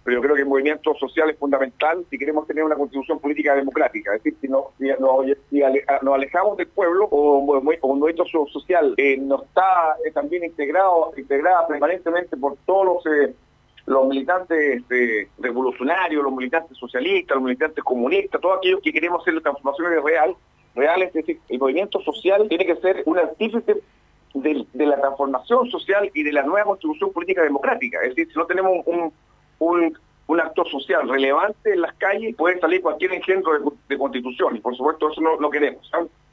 pero yo creo que el movimiento social es fundamental si queremos tener una constitución política democrática. Es decir, si nos alejamos del pueblo o un movimiento social no está también integrada permanentemente por todos los militantes revolucionarios, los militantes socialistas, los militantes comunistas, todos aquellos que queremos hacer las transformaciones reales, es decir, el movimiento social tiene que ser un artífice de la transformación social y de la nueva constitución política democrática. Es decir, si no tenemos un actor social relevante en las calles, puede salir cualquier engendro de constitución, y por supuesto eso no queremos, ¿sabes?